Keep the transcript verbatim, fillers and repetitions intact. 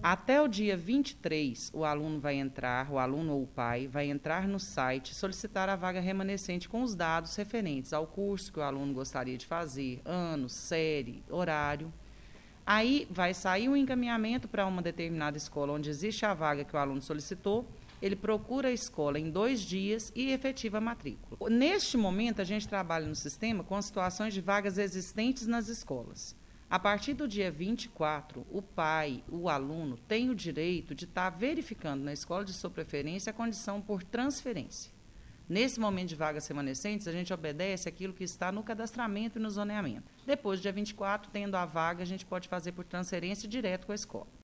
Até o dia vinte e três, o aluno vai entrar, o aluno ou o pai, vai entrar no site, solicitar a vaga remanescente com os dados referentes ao curso que o aluno gostaria de fazer, ano, série, horário. Aí vai sair um encaminhamento para uma determinada escola onde existe a vaga que o aluno solicitou, ele procura a escola em dois dias e efetiva a matrícula. Neste momento, a gente trabalha no sistema com as situações de vagas existentes nas escolas. A partir do dia vinte e quatro, o pai, o aluno, tem o direito de estar verificando na escola de sua preferência a condição por transferência. Nesse momento de vagas remanescentes, a gente obedece aquilo que está no cadastramento e no zoneamento. Depois do dia vinte e quatro, tendo a vaga, a gente pode fazer por transferência direto com a escola.